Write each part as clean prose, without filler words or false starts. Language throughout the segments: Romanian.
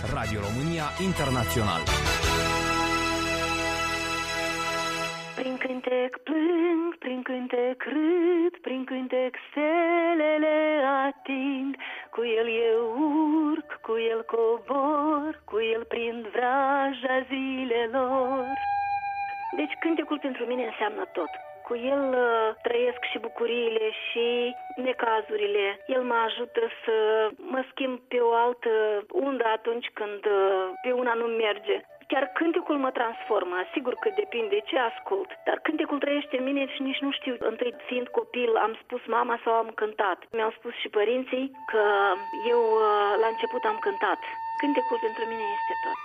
Radio România Internațional. Prin cântec plâng, prin cântec râd, prin cântec stelele atind. Cu el eu urc, cu el cobor, cu el prind vraja zilelor. Deci cântecul pentru mine înseamnă tot. Cu el trăiesc și bucuriile și necazurile. El mă ajută să mă schimb pe o altă undă atunci când pe una nu merge. Chiar cântecul mă transformă, sigur că depinde ce ascult, dar cântecul trăiește în mine și nici nu știu. Întâi, fiind copil, am spus mama sau am cântat. Mi-au spus și părinții că eu la început am cântat. Cântecul pentru mine este tot.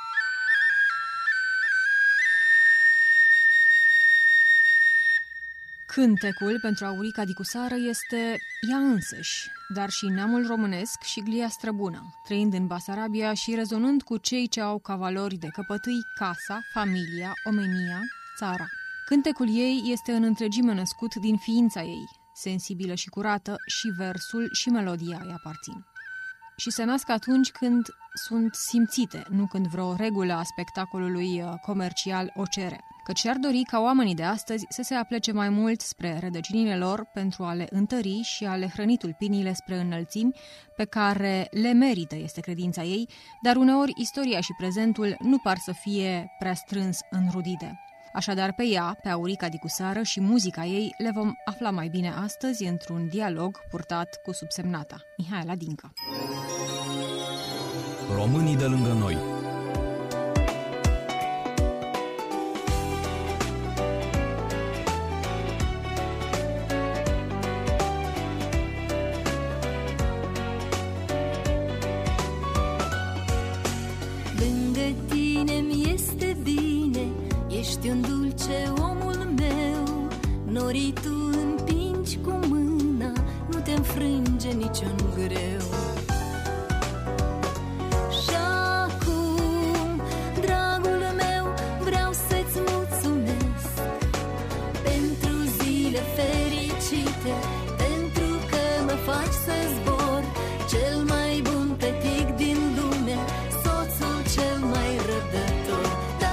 Cântecul pentru Aurica Dicusară este ea însăși, dar și neamul românesc și glia străbună, trăind în Basarabia și rezonând cu cei ce au ca valori de căpătâi casa, familia, omenia, țara. Cântecul ei este în întregime născut din ființa ei, sensibilă și curată, și versul și melodia îi aparțin. Și se nasc atunci când sunt simțite, nu când vreo regulă a spectacolului comercial o cere. Căci ar dori ca oamenii de astăzi să se aplece mai mult spre rădăcinile lor pentru a le întări și a le hrăni tulpinile spre înălțimi pe care le merită, este credința ei, dar uneori istoria și prezentul nu par să fie prea strâns înrudite. Așadar pe ea, pe Aurica Dicusară și muzica ei le vom afla mai bine astăzi într-un dialog purtat cu subsemnata, Mihaela Dincă. Românii de lângă noi. Ești un dulce omul meu, norii tu împingi cu mâna, nu te înfrânge niciun greu. Și acum, dragul meu, vreau să-ți mulțumesc pentru zile fericite, pentru că mă faci să zbor, cel mai bun petic din lume, soțul cel mai răbdător.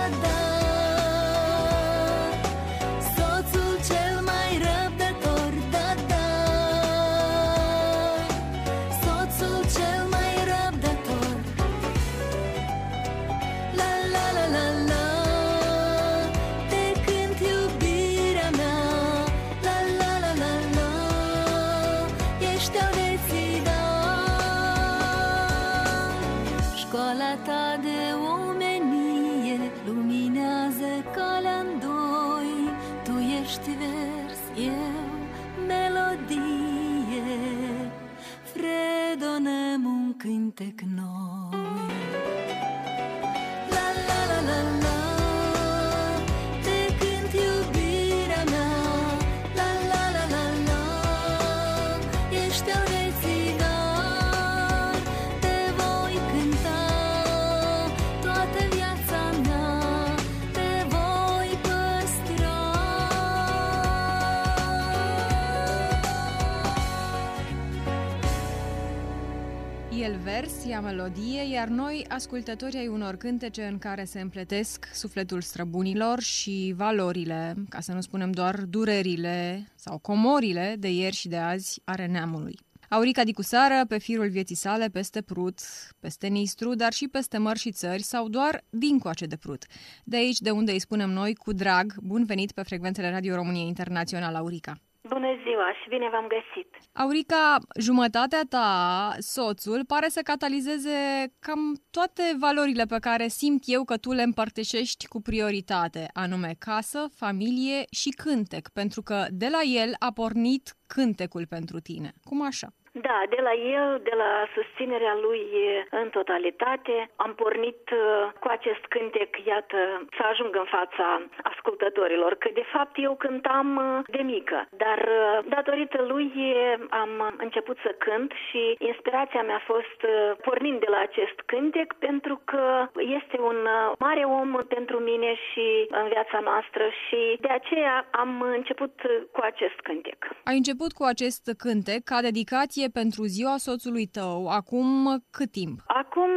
Școala ta de omenie luminează calea-n doi. Tu ești vers, eu melodie, fredonăm un cântec noi. La la la la la, te cânt iubirea mea. La la la la la, ești al vieții dar, te voi cânta toată viața mea, te voi păstra. El vers, ea melodie, iar noi, ascultătorii ai unor cântece în care se împletesc sufletul străbunilor și valorile, ca să nu spunem doar durerile sau comorile de ieri și de azi ale neamului. Aurica Dicusară, pe firul vieții sale, peste Prut, peste Nistru, dar și peste mări și țări, sau doar dincoace de Prut. De aici, de unde îi spunem noi, cu drag, bun venit pe frecvențele Radio România Internațional, Aurica. Bună ziua și bine v-am găsit! Aurica, jumătatea ta, soțul, pare să catalizeze cam toate valorile pe care simt eu că tu le împărtășești cu prioritate, anume casă, familie și cântec, pentru că de la el a pornit cântecul pentru tine. Cum așa? Da, de la el, de la susținerea lui în totalitate, am pornit cu acest cântec, iată, să ajung în fața ascultătorilor, că de fapt eu cântam de mică, dar datorită lui am început să cânt și inspirația mea a fost pornind de la acest cântec, pentru că este un mare om pentru mine și în viața noastră și de aceea am început cu acest cântec. Ai început cu acest cântec ca dedicație pentru ziua soțului tău, acum cât timp? Acum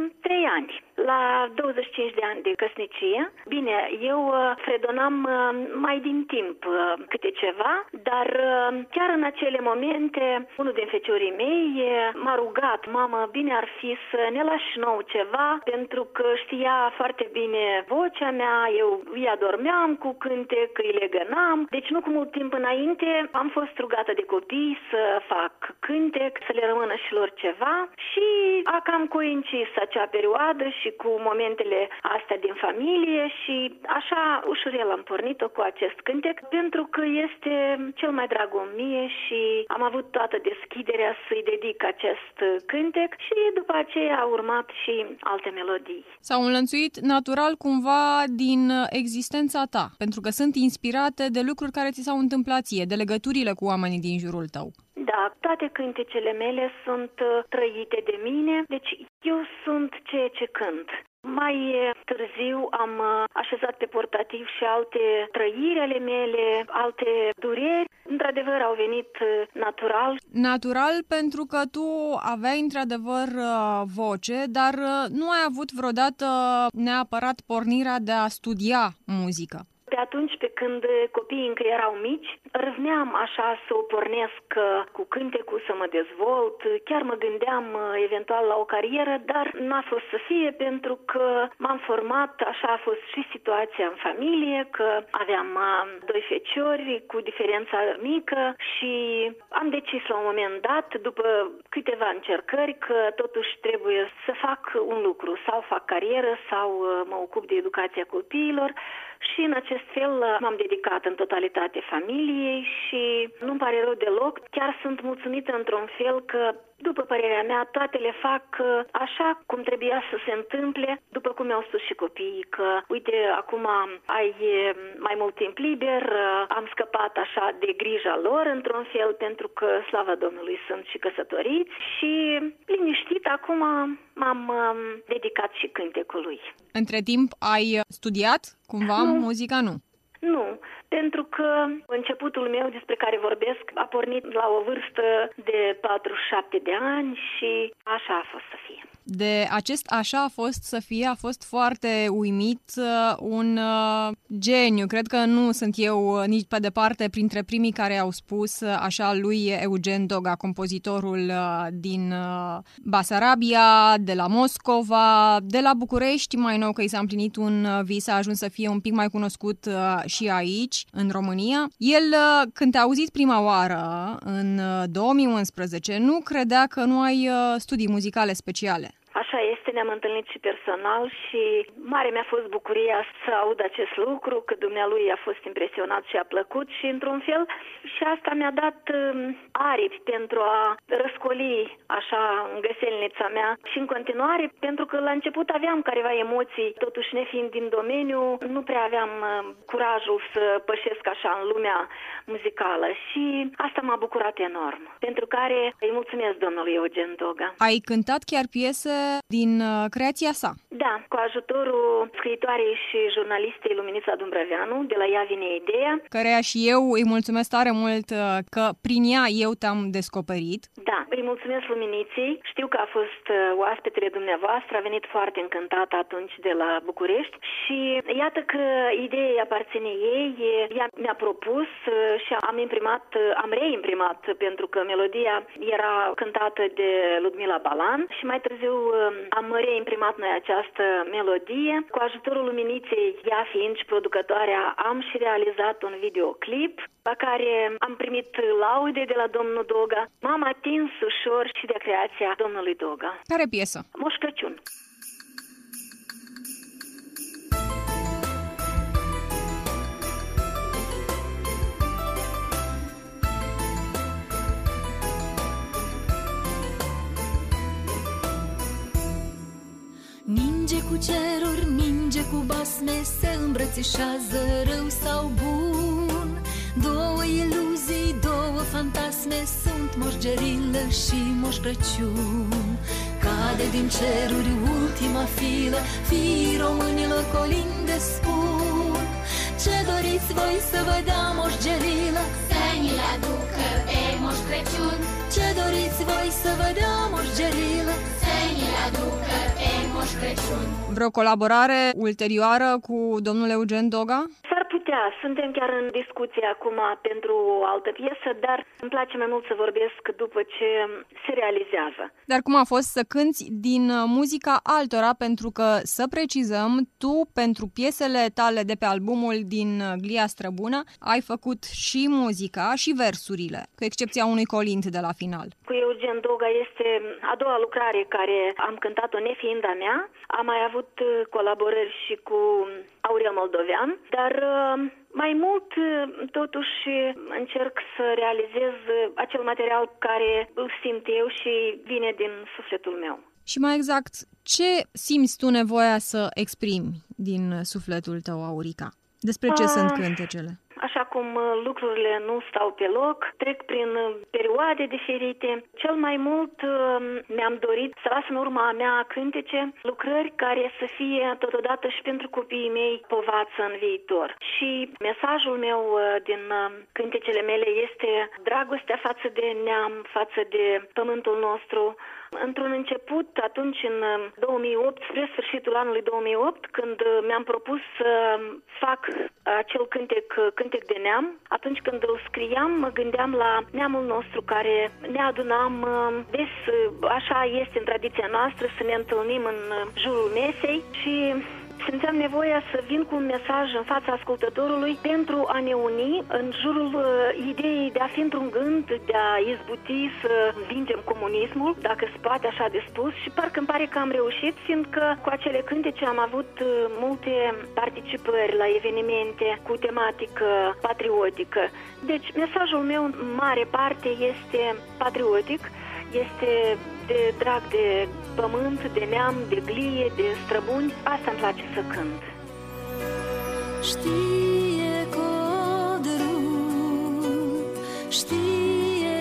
3 ani. La 25 de ani de căsnicie. Bine, eu fredonam mai din timp câte ceva, dar chiar în acele momente, unul din feciorii mei m-a rugat: mamă, bine ar fi să ne lași nou ceva, pentru că știa foarte bine vocea mea, eu îi adormeam cu cântec, îi legănam. Deci nu cu mult timp înainte am fost rugată de copii să fac cântec, să le rămână și lor ceva și a cam coincis acea perioadă și cu momentele astea din familie și așa ușurel am pornit-o cu acest cântec, pentru că este cel mai drag om mie și am avut toată deschiderea să-i dedic acest cântec și după aceea au urmat și alte melodii. S-au înlănțuit natural cumva din existența ta, pentru că sunt inspirate de lucruri care ți s-au întâmplat ție, de legăturile cu oamenii din jurul tău. Da, toate cântecele mele sunt trăite de mine, deci eu sunt ceea ce cânt. Mai târziu am așezat pe portativ și alte trăiri ale mele, alte dureri. Într-adevăr, au venit natural. Natural pentru că tu aveai într-adevăr voce, dar nu ai avut vreodată neapărat pornirea de a studia muzică. Pe atunci, pe când copiii încă erau mici, râvneam așa să o pornesc cu cântecul, să mă dezvolt. Chiar mă gândeam eventual la o carieră, dar n-a fost să fie pentru că m-am format, așa a fost și situația în familie, că aveam 2 feciori cu diferența mică și am decis la un moment dat, după câteva încercări, că totuși trebuie să fac un lucru, sau fac carieră sau mă ocup de educația copiilor. Și în acest fel m-am dedicat în totalitate familiei și nu-mi pare rău deloc. Chiar sunt mulțumită într-un fel că, după părerea mea, toate le fac așa cum trebuia să se întâmple, după cum mi-au spus și copiii, că uite, acum ai mai mult timp liber, am scăpat așa de grija lor într-un fel, pentru că, slavă Domnului, sunt și căsătoriți și liniștit acum m-am dedicat și cântecului. Între timp ai studiat cumva muzica? Nu, pentru că începutul meu despre care vorbesc a pornit la o vârstă de 47 de ani și așa a fost să fie. De acest așa a fost să fie, a fost foarte uimit, un geniu. Cred că nu sunt eu nici pe departe printre primii care au spus așa lui Eugen Doga, compozitorul din Basarabia, de la Moscova, de la București, mai nou că i s-a împlinit un vis, a ajuns să fie un pic mai cunoscut și aici, în România. El, când te-a auzit prima oară, în 2011, nu credea că nu ai studii muzicale speciale. Așa este, ne-am întâlnit și personal și mare mi-a fost bucuria să aud acest lucru, că dumnealui a fost impresionat și a plăcut și într-un fel și asta mi-a dat aripi pentru a răscoli așa în găselnița mea și în continuare, pentru că la început aveam careva emoții, totuși nefiind din domeniu, nu prea aveam curajul să pășesc așa în lumea muzicală și asta m-a bucurat enorm, pentru care îi mulțumesc domnului Eugen Doga. Ai cântat chiar piese din creația sa? Da, cu ajutorul scriitoarei și jurnalistei Luminița Dumbrăveanu, de la ea vine ideea. Căreia și eu îi mulțumesc tare mult că prin ea eu te-am descoperit. Da, îi mulțumesc Luminiței. Știu că a fost oaspetele dumneavoastră, a venit foarte încântată atunci de la București și iată că ideea îi aparține ei. Ea mi-a propus și am reimprimat, pentru că melodia era cântată de Ludmila Balan și mai târziu am reimprimat noi această melodie. Cu ajutorul Luminiței, ea fiind și producătoarea, am și realizat un videoclip la care am primit laude de la domnul Doga. M-am atins ușor și de creația domnului Doga. Care piesă? Moș Crăciun. Ninge cu ceruri, ninge cu basme, se îmbrățișează rău sau bun. Două iluzii, două fantasme, sunt Moș Gerilă și Moș Crăciun. Cade din ceruri ultima filă, fiii românilor colinde spun: ce doriți voi să vă dea Moș Gerilă? Să ni-l aducă pe Moș Crăciun. Ce doriți voi să vă dea moșgerilă, să ni-l aducă pe Moș Crăciun. Vreo colaborare ulterioară cu domnul Eugen Doga? S-ar putea. Suntem chiar în discuție acum pentru o altă piesă, dar îmi place mai mult să vorbesc după ce se realizează. Dar cum a fost să cânți din muzica altora? Pentru că, să precizăm, tu pentru piesele tale de pe albumul din Glia Străbună ai făcut și muzica și versurile, cu excepția unui colind de la final. Cu Eugen Doga este a doua lucrare care am cântat-o nefiind a mea. Am mai avut colaborări și cu Aurel Moldovean, dar mai mult totuși încerc să realizez acel material care îl simt eu și vine din sufletul meu. Și mai exact, ce simți tu nevoia să exprimi din sufletul tău, Aurica? Despre ce sunt cântecele? Așa cum lucrurile nu stau pe loc, trec prin perioade diferite. Cel mai mult mi-am dorit să las în urma mea cântece lucrări care să fie totodată și pentru copiii mei povață în viitor. Și mesajul meu din cântecele mele este dragostea față de neam, față de pământul nostru. Într-un început, atunci în 2008, spre sfârșitul anului 2008, când mi-am propus să fac acel cântec de neam, atunci când îl scriam, mă gândeam la neamul nostru care ne adunam des, așa este în tradiția noastră, să ne întâlnim în jurul mesei și simțeam nevoia să vin cu un mesaj în fața ascultătorului pentru a ne uni în jurul ideii de a fi într-un gând, de a izbuti să învingem comunismul, dacă se poate așa de spus, și parcă îmi pare că am reușit, fiindcă cu acele cântece am avut multe participări la evenimente cu tematică patriotică. Deci mesajul meu în mare parte este patriotic, este de drag de pământ, de neam, de glie, de străbuni. Asta îmi place să cânt. Știe codrul, știe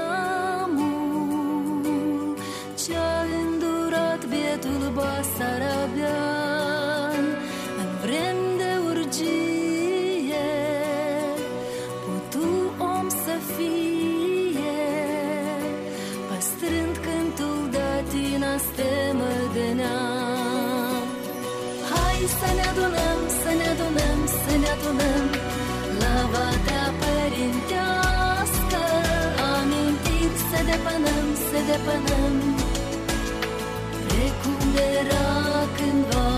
neamul, ce-a îndurat bietul basarabean în vremi de urgie, putu om să fie, păstrând cântul datina stemă de neam. Hai să ne adunăm, să ne adunăm, să ne adunăm la vatea părintească, amintit să depănăm, să depănăm, precum era cândva,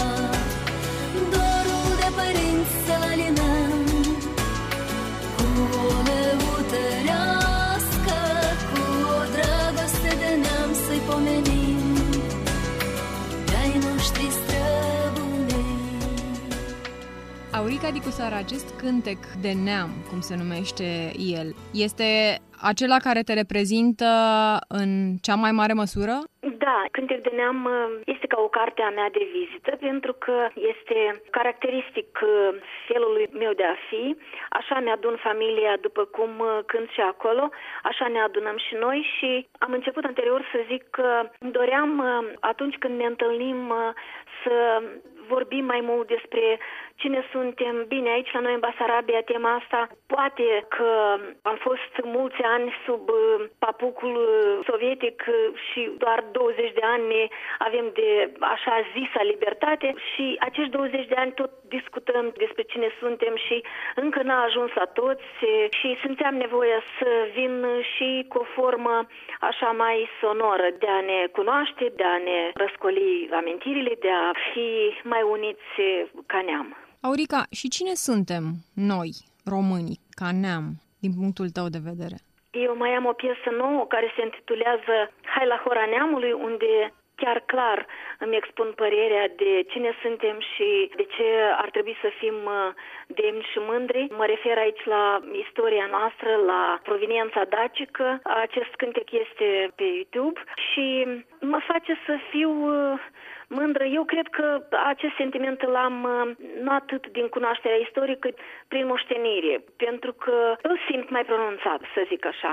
dorul de părinți să-l alinăm cu o lăutărească, cu o dragoste de neam să-i pomenim de-ai noștri străbuni. Aurica Dicu Sara, acest cântec de neam, cum se numește el, este acela care te reprezintă în cea mai mare măsură? Da, Cântec de neam este ca o carte a mea de vizită, pentru că este caracteristic felului meu de a fi. Așa mi-adun familia după cum cânt și acolo, așa ne adunăm și noi și am început anterior să zic că doream atunci când ne întâlnim să vorbim mai mult despre cine suntem. Bine, aici la noi în Basarabia tema asta, poate că am fost mulți ani sub papucul sovietic și doar 20 de ani avem de așa zisa libertate și acești 20 de ani tot discutăm despre cine suntem și încă n-a ajuns la toți și simțeam nevoia să vin și cu o formă așa mai sonoră de a ne cunoaște, de a ne răscoli amintirile, de a fi mai uniți ca neam. Aurica, și cine suntem noi, românii, ca neam, din punctul tău de vedere? Eu mai am o piesă nouă care se intitulează Hai la Hora Neamului, unde chiar clar îmi expun părerea de cine suntem și de ce ar trebui să fim demni și mândri. Mă refer aici la istoria noastră, la proveniența dacică. Acest cântec este pe YouTube și mă face să fiu mândră. Eu cred că acest sentiment îl am nu atât din cunoașterea istorică, cât prin moștenire, pentru că îl simt mai pronunțat, să zic așa.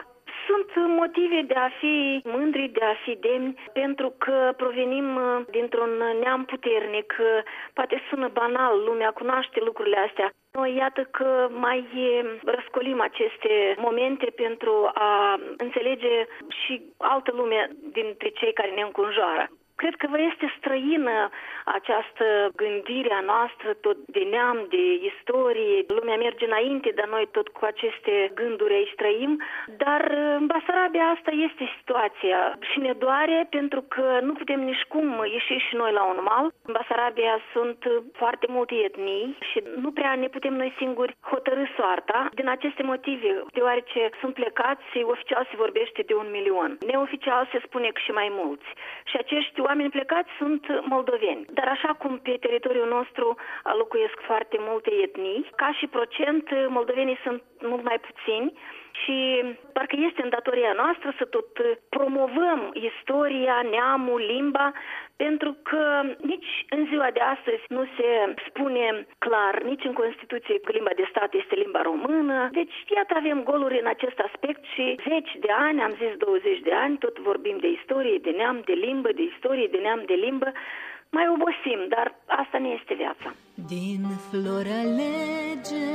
Sunt motive de a fi mândri, de a fi demni, pentru că provenim dintr-un neam puternic. Poate sună banal, lumea cunoaște lucrurile astea. Noi iată că mai răscolim aceste momente pentru a înțelege și altă lume dintre cei care ne înconjoară. Cred că vă este străină această gândire a noastră, tot de neam, de istorie. Lumea merge înainte, dar noi tot cu aceste gânduri aici trăim. Dar în Basarabia asta este situația și ne doare pentru că nu putem nici cum ieși și noi la un mal. În Basarabia sunt foarte multe etnii și nu prea ne putem noi singuri hotărî soarta din aceste motive, deoarece sunt plecați, oficial se vorbește de 1 milion. Neoficial se spune că și mai mulți. Și acești oameni plecați sunt moldoveni. Dar așa cum pe teritoriul nostru locuiesc foarte multe etnii, ca și procent, moldovenii sunt mult mai puțini și parcă este în datoria noastră să tot promovăm istoria, neamul, limba, pentru că nici în ziua de astăzi nu se spune clar, nici în Constituție că limba de stat este limba română. Deci, iată, avem goluri în acest aspect și 10 de ani, am zis 20 de ani, tot vorbim de istorie, de neam, de limbă, de istorie, de neam, de limbă. Mai obosim, dar asta nu este viața. Din flori alege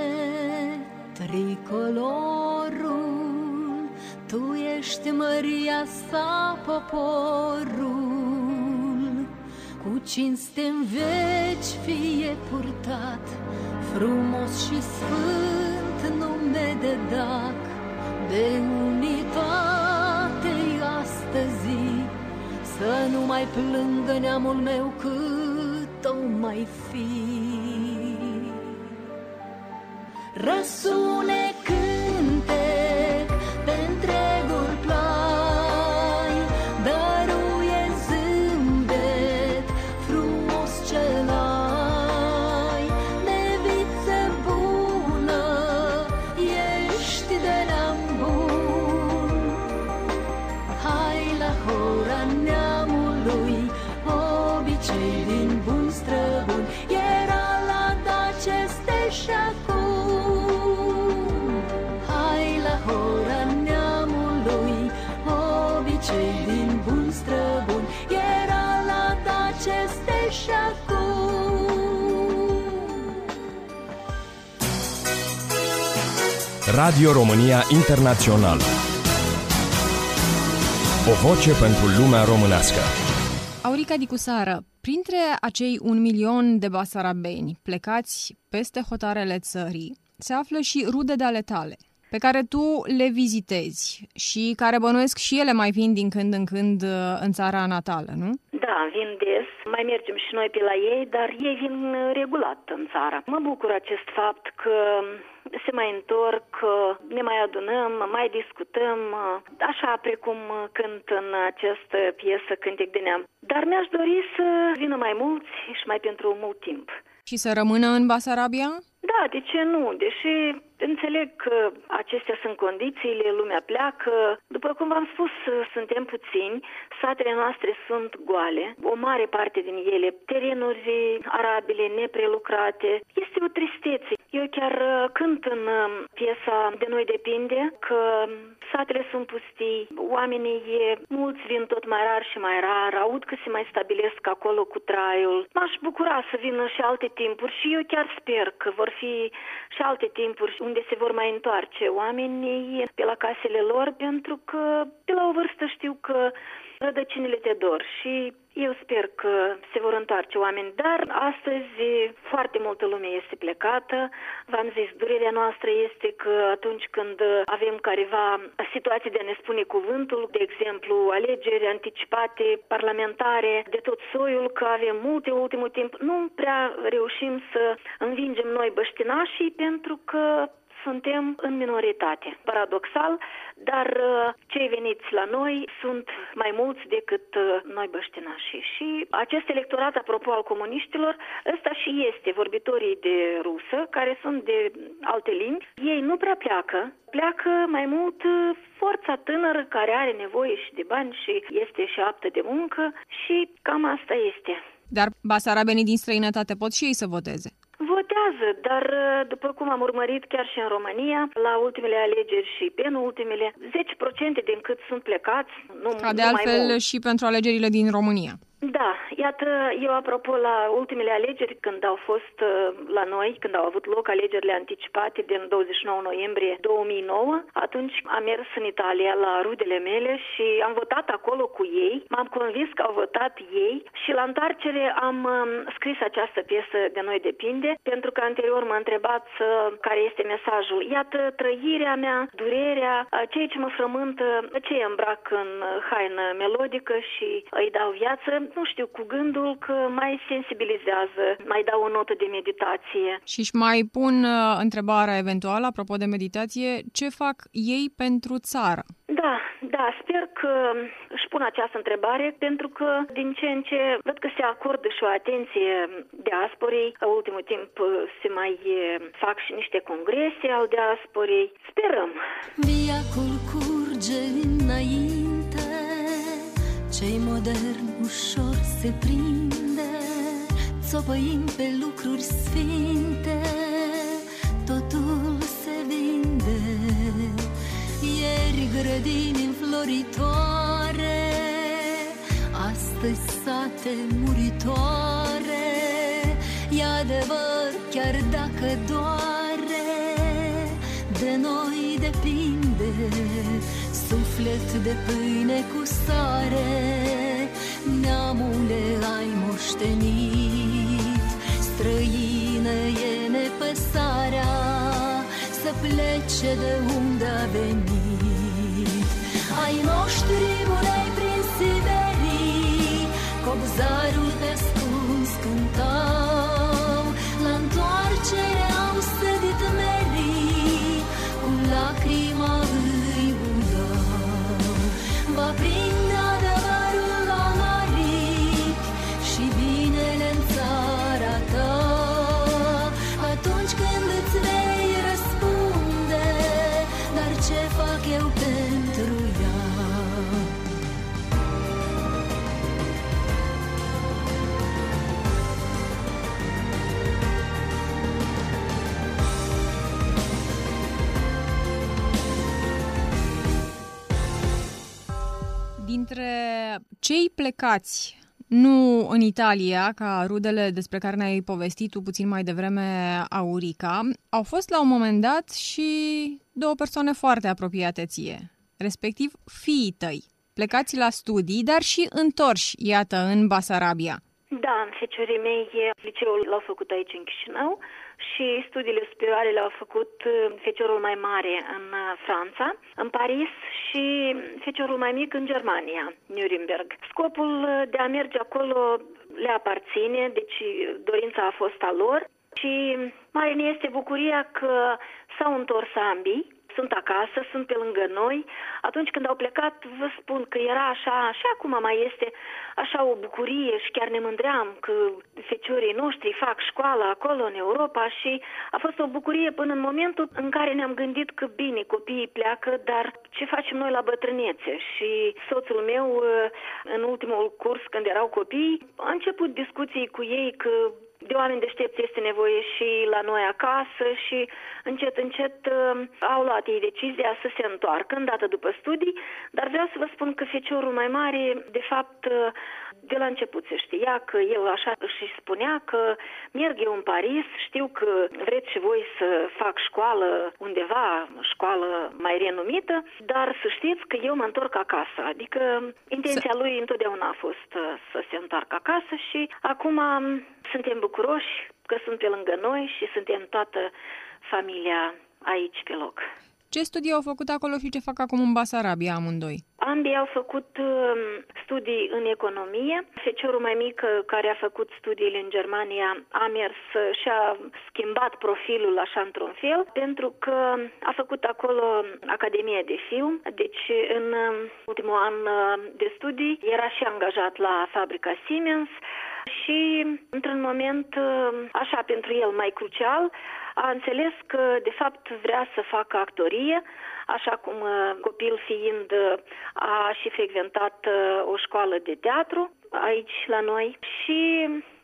tricolorul, tu ești măria sa poporul, cu cinste-n veci fie purtat, frumos și sfânt nume de dac, de unitate-i astăzi, să nu mai plângă neamul meu cât o mai fi. Răsune cântec pe întregul plai, dăruie zâmbet frumos ce-l ai. Neviță bună, ești de neam bun, hai la hora neamului, obicei din bun străbun. Era la Dace Steșacu, din bun străbun, era la Dace Steșacu. Radio România Internațional. O voce pentru lumea românească. Aurica Dicusară, printre acei 1 milion de basarabeni plecați peste hotarele țării, se află și rude de ale tale, pe care tu le vizitezi și care bănuiesc și ele mai vin din când în când în țara natală, nu? Da, vin des, mai mergem și noi pe la ei, dar ei vin regulat în țară. Mă bucur acest fapt că se mai întorc, ne mai adunăm, mai discutăm, așa precum cânt în această piesă Cântec de Neam. Dar mi-aș dori să vină mai mulți și mai pentru mult timp. Și să rămână în Basarabia? Da, de ce nu? Deși înțeleg că acestea sunt condițiile, lumea pleacă. După cum v-am spus, suntem puțini, satele noastre sunt goale, o mare parte din ele, terenuri arabile, neprelucrate. Este o tristețe. Eu chiar cânt în piesa De Noi Depinde că satele sunt pustii, oamenii mulți vin tot mai rar și mai rar, aud că se mai stabilesc acolo cu traiul. M-aș bucura să vină și alte timpuri și eu chiar sper că vor fi și alte timpuri unde se vor mai întoarce oamenii pe la casele lor, pentru că pe la o vârstă știu că rădăcinile te dor și eu sper că se vor întoarce oameni, dar astăzi foarte multă lume este plecată. V-am zis, durerea noastră este că atunci când avem careva situații de a ne spune cuvântul, de exemplu alegeri anticipate, parlamentare, de tot soiul, că avem multe ultimul timp, nu prea reușim să învingem noi băștinașii pentru că suntem în minoritate. Paradoxal, dar cei veniți la noi sunt mai mulți decât noi băștinașii. Și acest electorat, apropo al comuniștilor, ăsta și este vorbitorii de rusă, care sunt de alte limbi. Ei nu prea pleacă, pleacă mai mult forța tânără care are nevoie și de bani și este și aptă de muncă și cam asta este. Dar basarabenii din străinătate pot și ei să voteze? contează, dar după cum am urmărit chiar și în România, la ultimele alegeri și penultimele, 10% din cât sunt plecați, ca de altfel și pentru alegerile din România. Da, iată, eu apropo la ultimele alegeri, când au fost la noi, când au avut loc alegerile anticipate din 29 noiembrie 2009, atunci am mers în Italia la rudele mele și am votat acolo cu ei, m-am convins că au votat ei și la întoarcere am scris această piesă De noi depinde, pentru că anterior m-a întrebat care este mesajul. Iată, trăirea mea, durerea, ceea ce mă frământă, ce îmbrac în haină melodică și îi dau viață, nu știu, cu gândul că mai sensibilizează, mai dau o notă de meditație. Și își mai pun întrebarea eventuală, apropo de meditație, ce fac ei pentru țară? Da, sper că își pun această întrebare, pentru că din ce în ce văd că se acordă și o atenție diasporei. În ultimul timp se mai fac și niște congrese al diasporei. Sperăm. Viacul curge înainte, cei modern ușor se prinde, țopăim pe lucruri sfinte, totul se vinde. Ieri grădini înfloritoare, astăzi sate muritoare. E adevăr, chiar dacă doare, de noi depinde. Suflet de pâine cu sare, neamule ai moștenit. Străină e nepăsarea, să plece de unde a venit. Ai noștri mulei prin Siberii, cobzarul pe ascuns cântau. La întoarcere au sădit merii, cu lacrima îi budau. Va prinde adevărul la naric și binele în țara ta, atunci când îți vei răspunde, dar ce fac eu pentru ea? Dintre cei plecați, nu în Italia, ca rudele despre care ne-ai povestit tu puțin mai devreme, Aurica, au fost la un moment dat și două persoane foarte apropiate ție, respectiv fiii tăi, plecați la studii, dar și întorși, iată, în Basarabia. Da, feciorii mei liceul l-au făcut aici în Chișinău și studiile superioare le-au făcut feciorul mai mare în Franța, în Paris, și feciorul mai mic în Germania, Nuremberg. Scopul de a merge acolo le aparține, deci dorința a fost a lor și mare ne este bucuria că s-au întors ambii. Sunt acasă, sunt pe lângă noi. Atunci când au plecat, vă spun că era așa, și acum mai este așa o bucurie și chiar ne mândream că feciorii noștri fac școală acolo în Europa și a fost o bucurie până în momentul în care ne-am gândit că bine, copiii pleacă, dar ce facem noi la bătrânețe? Și soțul meu, în ultimul curs, când erau copii, a început discuții cu ei că de oameni deștepți este nevoie și la noi acasă și încet au luat ei decizia să se întoarcă îndată după studii, dar vreau să vă spun că feciorul mai mare, de fapt, de la început se știa că el așa își spunea că merg eu în Paris, știu că vreți și voi să fac școală undeva, școală mai renumită, dar să știți că eu mă întorc acasă. Adică intenția lui întotdeauna a fost să se întoarcă acasă și acum suntem bucuroși că sunt pe lângă noi și suntem toată familia aici pe loc. Ce studii au făcut acolo și ce fac acum în Basarabia amândoi? Ambii au făcut studii în economie. Feciorul mai mic, care a făcut studiile în Germania, a mers și a schimbat profilul așa într-un fel, pentru că a făcut acolo Academie de Film. Deci în ultimul an de studii era și angajat la fabrica Siemens și într-un moment așa pentru el mai crucial a înțeles că de fapt vrea să facă actorie, așa cum copil fiind a și frecventat o școală de teatru aici la noi și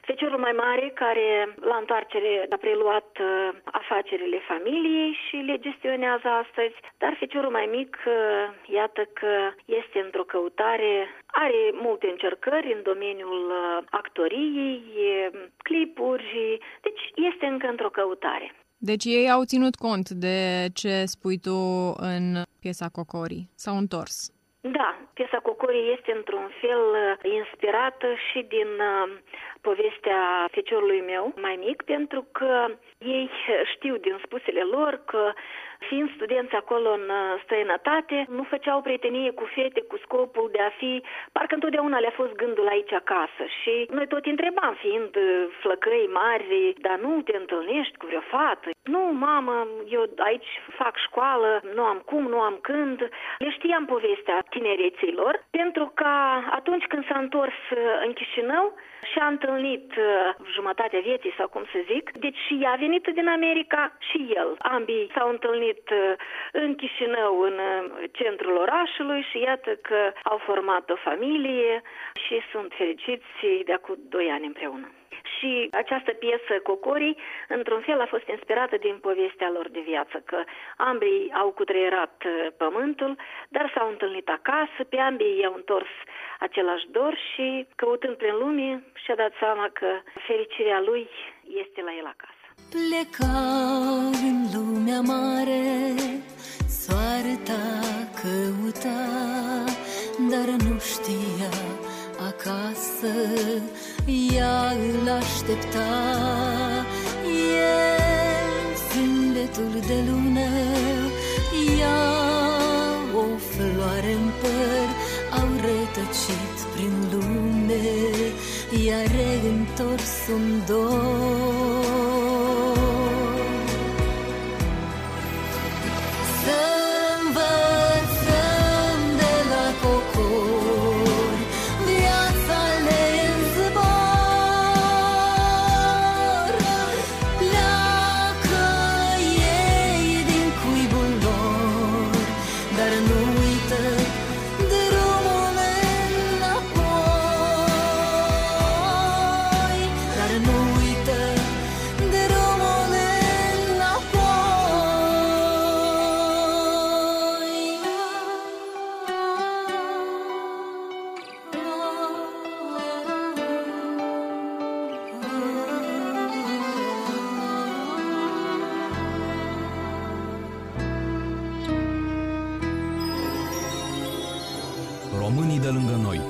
Feciorul mai mare, care la întoarcere a preluat afacerile familiei și le gestionează astăzi, dar feciorul mai mic, iată că este într-o căutare, are multe încercări în domeniul actoriei, clipuri, deci este încă într-o căutare. Deci ei au ținut cont de ce spui tu în piesa Cocorii, s-au întors. Da, piesa Cocorii este într-un fel inspirată și din povestea feciorului meu mai mic, pentru că ei știu din spusele lor că, fiind studenți acolo în străinătate, nu făceau prietenie cu fete cu scopul de a fi, parcă întotdeauna le-a fost gândul aici acasă. Și noi tot întrebam, fiind flăcăi mari, dar nu te întâlnești cu vreo fată? Nu, mamă, eu aici fac școală, nu am cum, nu am când. Le știam povestea tinereților, pentru că atunci când s-a întors în Chișinău și a întâlnit jumătatea vieții, sau cum să zic, deci și ea a venit din America și el. Ambii s-au întâlnit în Chișinău, în centrul orașului, și iată că au format o familie și sunt fericiți de acum 2 ani împreună. Și această piesă, Cocorii, într-un fel a fost inspirată din povestea lor de viață, că ambii au cutreierat pământul, dar s-au întâlnit acasă, pe ambii i-au întors același dor și, căutând prin lume, și-a dat seama că fericirea lui este la el acasă. Pleca în lumea mare, soarta căuta, dar nu știa acasă, ea îl aștepta. El, zâmbetul de lună, ea, o floare în păr, au rătăcit prin lume, i-a reîntors un dor. Să învățăm de la Cocori, viața le în zbor. Pleacă ei din cuibul lor, dar nu uită drumul înapoi, dar nu uită drumul Românii de lângă noi.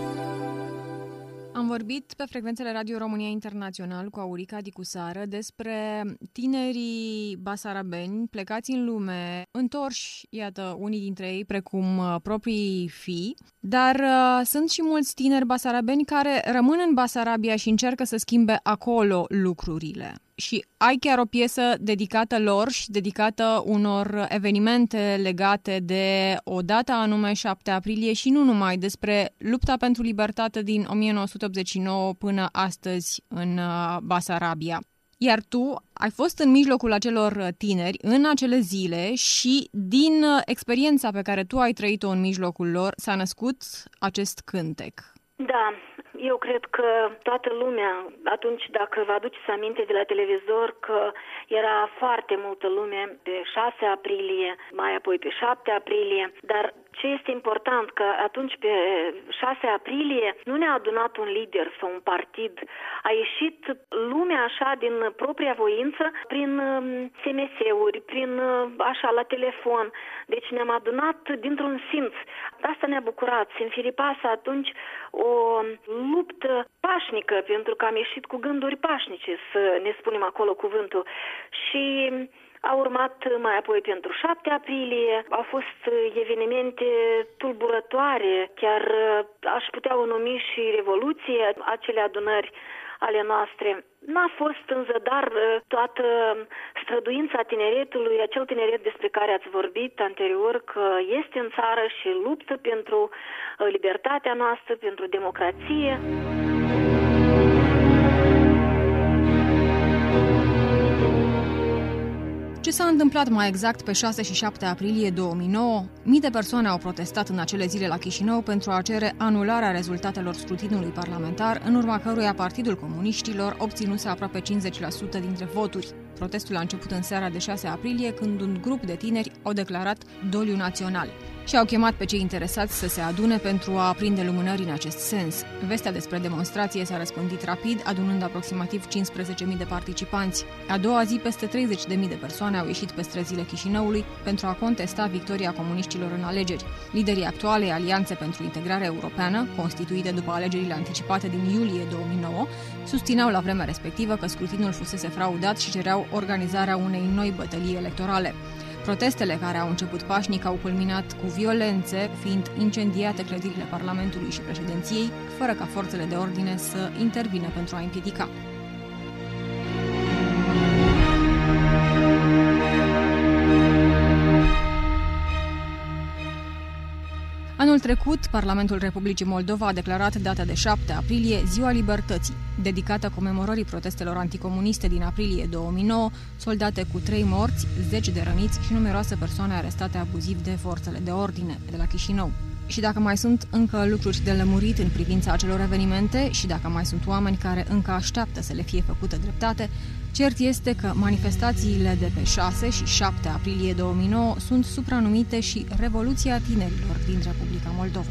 Am vorbit pe frecvențele Radio România Internațional cu Aurica Dicusară despre tinerii basarabeni plecați în lume, întorși, iată, unii dintre ei precum proprii fii, dar sunt și mulți tineri basarabeni care rămân în Basarabia și încearcă să schimbe acolo lucrurile. Și ai chiar o piesă dedicată lor și dedicată unor evenimente legate de o dată anume 7 aprilie și nu numai, despre lupta pentru libertate din 1989 până astăzi în Basarabia. Iar tu ai fost în mijlocul acelor tineri în acele zile și din experiența pe care tu ai trăit-o în mijlocul lor s-a născut acest cântec. Da, eu cred că toată lumea, atunci, dacă vă aduceți aminte de la televizor, că era foarte multă lume pe 6 aprilie, mai apoi pe 7 aprilie, dar ce este important, că atunci pe 6 aprilie nu ne-a adunat un lider sau un partid, a ieșit lumea așa din propria voință, prin SMS-uri, prin așa la telefon, deci ne-am adunat dintr-un simț. Asta ne-a bucurat, se înfiripase atunci o luptă pașnică, pentru că am ieșit cu gânduri pașnice, să ne spunem acolo cuvântul. Și a urmat mai apoi pentru 7 aprilie, au fost evenimente tulburătoare, chiar aș putea o numi și revoluție, acele adunări ale noastre. N-a fost în zadar toată străduința tineretului, acel tineret despre care ați vorbit anterior, că este în țară și luptă pentru libertatea noastră, pentru democrație. Ce s-a întâmplat mai exact pe 6 și 7 aprilie 2009, mii de persoane au protestat în acele zile la Chișinău pentru a cere anularea rezultatelor scrutinului parlamentar, în urma căruia Partidul Comuniștilor obținuse aproape 50% dintre voturi. Protestul a început în seara de 6 aprilie, când un grup de tineri au declarat doliu național și au chemat pe cei interesați să se adune pentru a aprinde lumânări în acest sens. Vestea despre demonstrație s-a răspândit rapid, adunând aproximativ 15.000 de participanți. A doua zi, peste 30.000 de persoane au ieșit pe străzile Chișinăului pentru a contesta victoria comuniștilor în alegeri. Liderii actualei Alianțe pentru Integrare Europeană, constituite după alegerile anticipate din iulie 2009, susțineau la vremea respectivă că scrutinul fusese fraudat și cereau organizarea unei noi bătălii electorale. Protestele, care au început pașnic, au culminat cu violențe, fiind incendiate clădirile Parlamentului și președinției, fără ca forțele de ordine să intervină pentru a împiedica. Anul trecut, Parlamentul Republicii Moldova a declarat data de 7 aprilie Ziua Libertății, dedicată comemorării protestelor anticomuniste din aprilie 2009, soldate cu 3 morți, 10 de răniți și numeroase persoane arestate abuziv de forțele de ordine de la Chișinău. Și dacă mai sunt încă lucruri de lămurit în privința acelor evenimente și dacă mai sunt oameni care încă așteaptă să le fie făcută dreptate, cert este că manifestațiile de pe 6 și 7 aprilie 2009 sunt supranumite și Revoluția Tinerilor din Republica Moldova.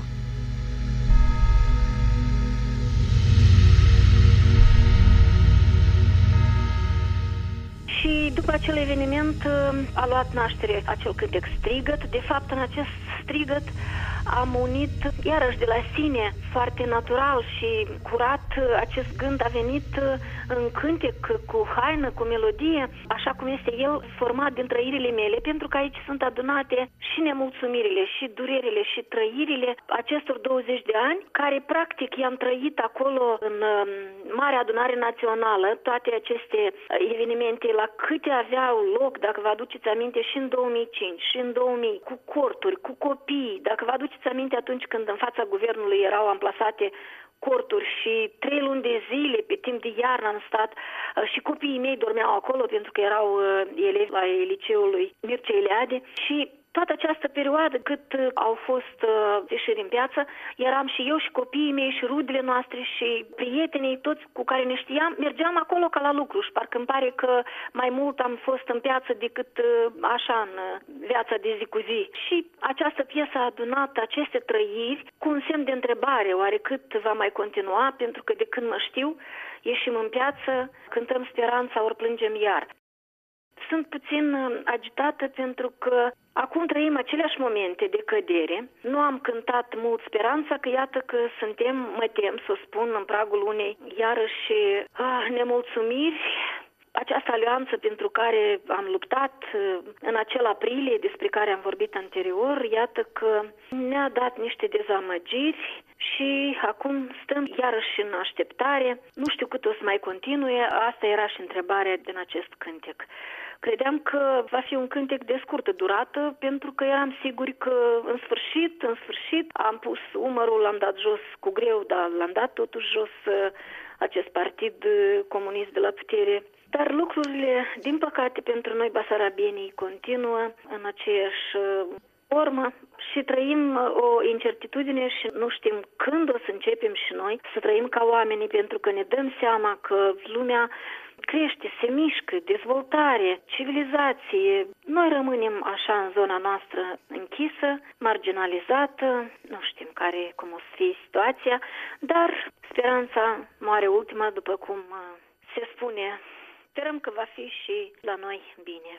Și după acel eveniment a luat naștere acel cântec Strigăt. De fapt, în acest strigăt am unit, iarăși de la sine, foarte natural și curat, acest gând a venit în cântec, cu haină, cu melodie, așa cum este el format din trăirile mele, pentru că aici sunt adunate și nemulțumirile, și durerile, și trăirile acestor 20 de ani, care practic i-am trăit acolo în Marea Adunare Națională, toate aceste evenimente, la câte aveau loc, dacă vă aduceți aminte, și în 2005, și în 2000, cu corturi, cu copii, dacă vă aduceți aminte atunci când în fața guvernului erau amplasate corturi și 3 luni de zile, pe timp de iarnă am stat și copiii mei dormeau acolo pentru că erau elevi la liceului Mircea Eliade și toată această perioadă cât au fost ieșiri în piață, eram și eu și copiii mei și rudele noastre și prietenii, toți cu care ne știam, mergeam acolo ca la lucru și parcă îmi pare că mai mult am fost în piață decât așa în viața de zi cu zi. Și această piesă a adunat aceste trăiri cu un semn de întrebare, oare cât va mai continua, pentru că de când mă știu, ieșim în piață, cântăm speranța, ori plângem iar. Sunt puțin agitată pentru că acum trăim aceleași momente de cădere. Nu am cântat mult speranța, că iată că suntem, mă tem să spun, în pragul unei iarăși nemulțumiri. Această alianță pentru care am luptat în acel aprilie despre care am vorbit anterior, iată că ne-a dat niște dezamăgiri și acum stăm iarăși în așteptare. Nu știu cât o să mai continue, asta era și întrebarea din acest cântec. Credeam că va fi un cântec de scurtă durată, pentru că eram siguri că în sfârșit am pus umărul, l-am dat jos cu greu, dar l-am dat totuși jos acest partid comunist de la putere. Dar lucrurile, din păcate pentru noi basarabienii, continuă în aceeași formă și trăim o incertitudine și nu știm când o să începem și noi să trăim ca oamenii, pentru că ne dăm seama că lumea crește, se mișcă, dezvoltare, civilizație. Noi rămânem așa în zona noastră închisă, marginalizată, nu știm cum o să fie situația, dar speranța moare ultima, după cum se spune. Sperăm că va fi și la noi bine.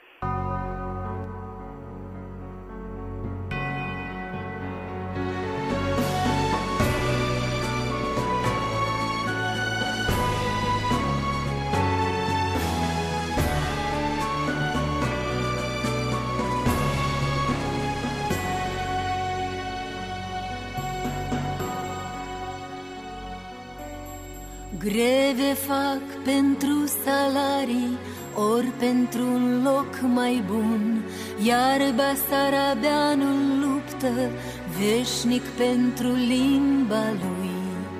Greve fac pentru salarii, ori pentru un loc mai bun, iar basarabeanul luptă veșnic pentru limba lui.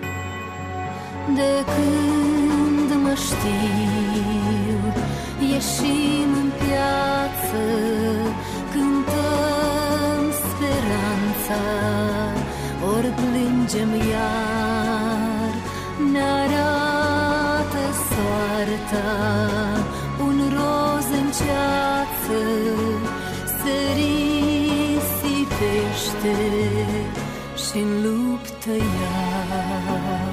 De când mă știu, ieșim în piață viață, cântăm speranța, ori plângem iar, ne arată soarta, un roz în ceață se risipește și-n luptă iar.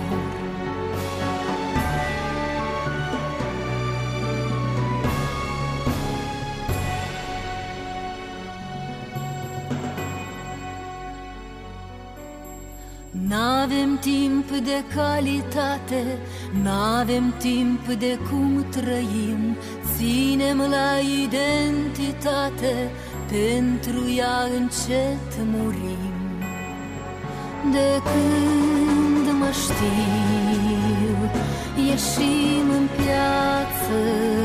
N-avem timp de calitate, n-avem timp de cum trăim, ținem la identitate, pentru ea încet murim. De când mă știu, ieșim în piață,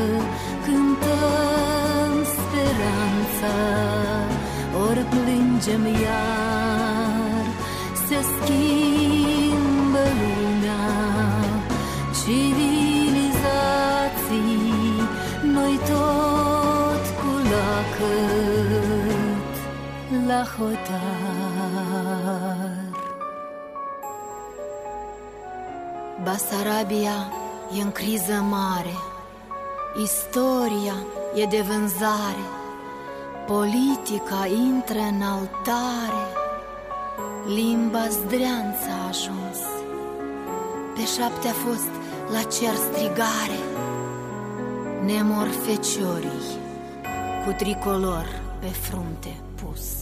cântăm speranța, ori plângem iar, se schimbă lumea, civilizații, noi tot cu lacăt la hotar. Basarabia e în criză mare, istoria e de vânzare, politica intră în altare, limba zdreanță a ajuns, pe 7 a fost la cer strigare, ne mor feciorii cu tricolor pe frunte pus.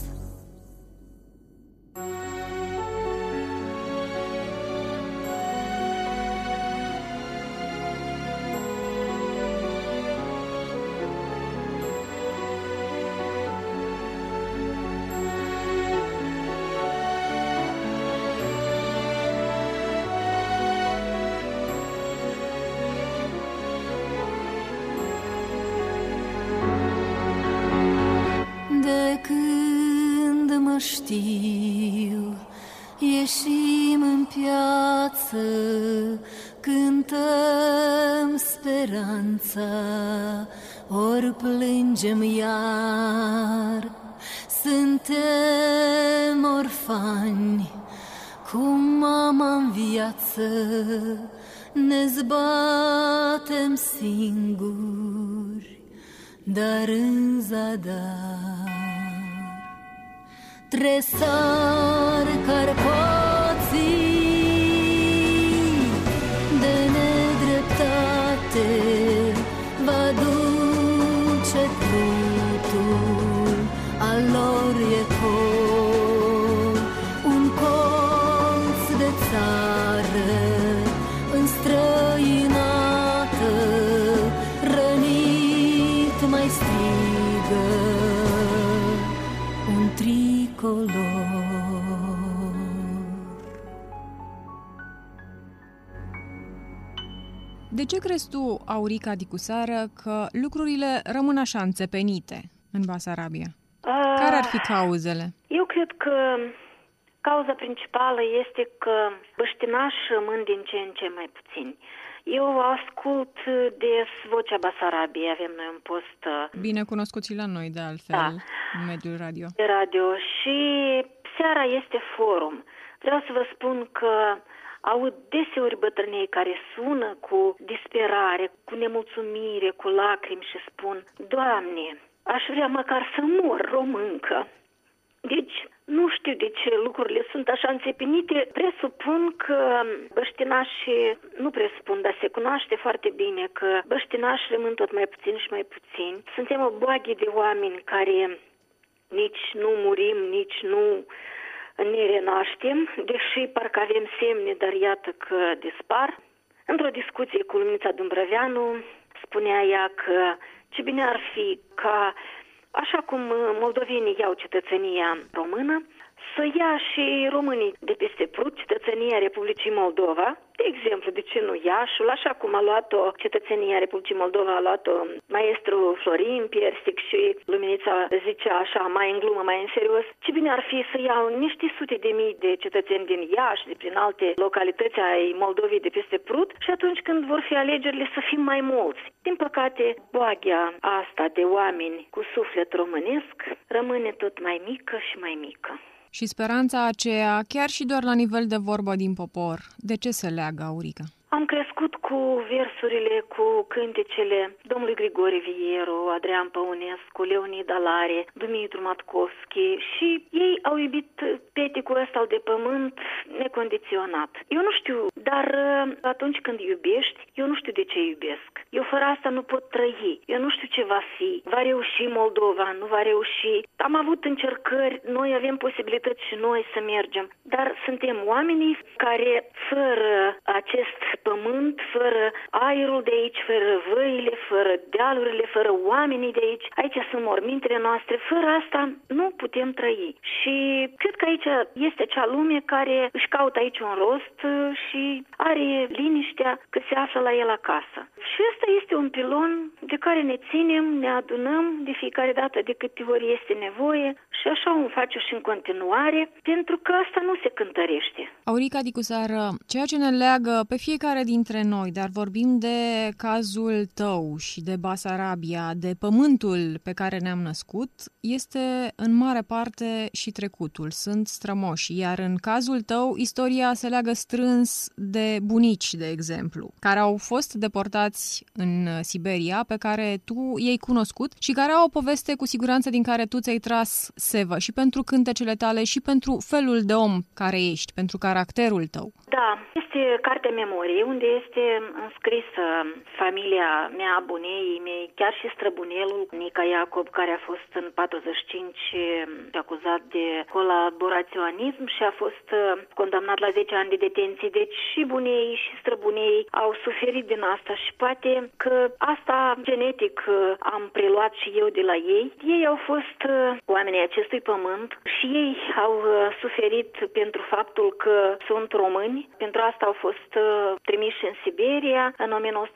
Știu, ieșim în piață, cântăm speranța, ori plângem iar, suntem orfani, cu mama în viață, ne zbatem singuri, dar în zadar. Tresar Carpații de nedreptate, va duce plutul al lor eco, un colț de țară înstrăinată, rănit mai strigă un tricolor. De ce crezi tu, Aurica Dicusară, că lucrurile rămân așa înțepenite în Basarabia? Care ar fi cauzele? Eu cred că cauza principală este că băștinași rămân din ce în ce mai puțini. Eu ascult des Vocea Basarabiei, avem noi un post bine cunoscut și la noi, de altfel, da, în mediul radio. De radio. Și seara este forum. Vreau să vă spun că aud deseori bătrânei care sună cu disperare, cu nemulțumire, cu lacrimi și spun: Doamne, aș vrea măcar să mor româncă. Deci, nu știu de ce lucrurile sunt așa înțepenite. Presupun că băștinașii, nu presupun, dar se cunoaște foarte bine că băștinașii rămân tot mai puțini și mai puțini. Suntem o boaghe de oameni care nici nu murim, nici nu ne renaștem, deși parcă avem semne, dar iată că dispar. Într-o discuție cu Luminița Dumbrăveanu, spunea ea că ce bine ar fi ca, așa cum moldovenii iau cetățenia română, să ia și românii de peste Prut cetățenia Republicii Moldova. De exemplu, de ce nu Iașul, așa cum a luat-o cetățenia Republicii Moldova, a luat-o maestru Florin Piersic și Luminița zicea așa, mai în glumă, mai în serios, ce bine ar fi să iau niște sute de mii de cetățeni din Iași, de prin alte localități ai Moldovei de peste Prut și atunci când vor fi alegerile să fim mai mulți. Din păcate, boaghea asta de oameni cu suflet românesc rămâne tot mai mică și mai mică. Și speranța aceea, chiar și doar la nivel de vorbă din popor, de ce se leagă, Aurica? Am crescut cu versurile, cu cântecele domnului Grigore Vieru, Adrian Păunescu, Leonid Alare, Dumitru Matkovski și ei au iubit peticul ăsta de pământ necondiționat. Eu nu știu, dar atunci când iubești, eu nu știu de ce iubesc. Eu fără asta nu pot trăi. Eu nu știu ce va fi. Va reuși Moldova, nu va reuși. Am avut încercări, noi avem posibilități și noi să mergem, dar suntem oamenii care fără acest pământ, fără aerul de aici, fără văile, fără dealurile, fără oamenii de aici sunt mormintele noastre, fără asta nu putem trăi. Și cred că aici este acea lume care își caută aici un rost și are liniștea că se află la el acasă. Și ăsta este un pilon de care ne ținem, ne adunăm de fiecare dată de câte ori este nevoie și așa o face și în continuare, pentru că asta nu se cântărește. Aurica Dicusară, ceea ce ne leagă pe fiecare dintre noi, dar vorbim de cazul tău și de Basarabia, de pământul pe care ne-am născut, este în mare parte și trecutul, sunt strămoși, iar în cazul tău istoria se leagă strâns de bunici, de exemplu, care au fost deportați în Siberia, pe care tu i-ai cunoscut și care au o poveste cu siguranță din care tu ți-ai tras sevă și pentru cântecele tale și pentru felul de om care ești, pentru caracterul tău. Da, este cartea memoriei, unde este înscrisă familia mea, bunei mei, chiar și străbunelul Nica Iacob, care a fost în 45 acuzat de colaboraționism și a fost condamnat la 10 ani de detenție. Deci și bunei și străbunei au suferit din asta și poate că asta genetic am preluat și eu de la ei. Ei au fost oamenii acestui pământ și ei au suferit pentru faptul că sunt români. Pentru asta au fost trimiși în Siberia. În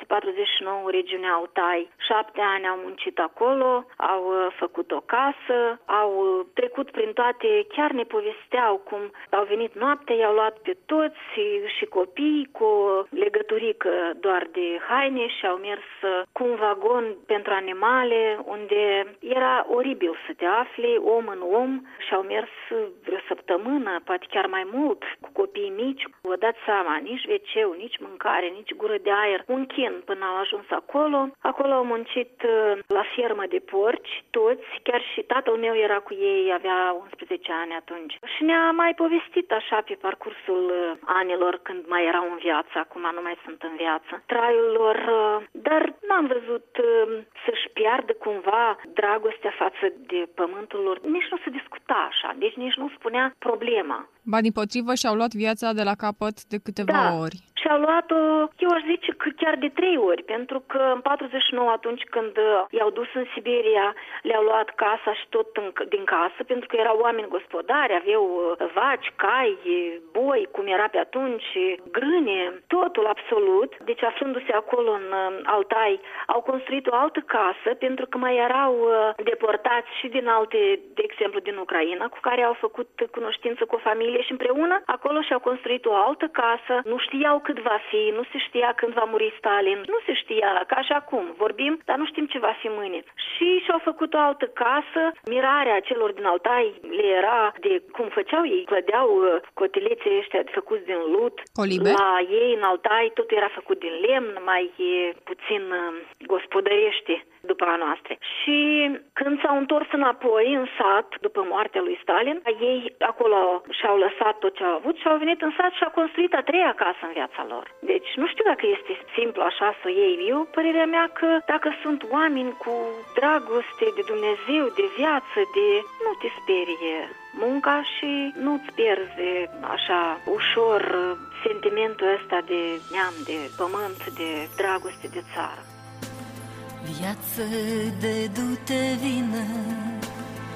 1949, regiunea Altai, 7 ani au muncit acolo, au făcut o casă, au trecut prin toate, chiar ne povesteau cum au venit noaptea, i-au luat pe toți și copii cu o legăturică doar de haine și au mers cu un vagon pentru animale, unde era oribil să te afli om în om și au mers vreo săptămână, poate chiar mai mult, cu copii mici. Vă dați seama, nici WC-ul, nici mâncare, nici gură de aer, un chin până au ajuns acolo. Acolo au muncit la fermă de porci, toți, chiar și tatăl meu era cu ei, avea 11 ani atunci. Și ne-a mai povestit așa pe parcursul anilor când mai erau în viață, acum nu mai sunt în viață, traiul lor, dar n-am văzut să-și piardă cumva dragostea față de pământul lor. Nici nu se discuta așa, deci nici nu spunea problema. Ba dimpotrivă și-au luat viața de la capăt de câteva ori. Și au luat-o, eu aș zice că chiar de 3 ori, pentru că în 49, atunci când i-au dus în Siberia, le-au luat casa și tot din casă, pentru că erau oameni gospodari, aveau vaci, cai, boi, cum era pe atunci, grâne, totul absolut. Deci aflându-se acolo în Altai, au construit o altă casă, pentru că mai erau deportați și din alte, de exemplu din Ucraina, cu care au făcut cunoștință cu o familie și împreună acolo și-au construit o altă casă, nu știau cât va fi, nu se știa când va muri Stalin, nu se știa, ca așa cum vorbim, dar nu știm ce va fi mâine. Și și-au făcut o altă casă, mirarea celor din Altai le era de cum făceau ei, clădeau cotilețe ăștia făcuți din lut. Colibe? La ei în Altai tot era făcut din lemn, mai puțin gospodărește după a noastră. Și când s-au întors înapoi în sat, după moartea lui Stalin, ei acolo și-au lăsat tot ce au avut și au venit în sat și au construit a 3-a casă în viața lor. Deci nu știu dacă este simplu așa să o iei. Eu, părerea mea că dacă sunt oameni cu dragoste de Dumnezeu, de viață, nu te sperie munca și nu-ți pierzi așa ușor sentimentul ăsta de neam, de pământ, de dragoste de țară. Viață de du-te vină,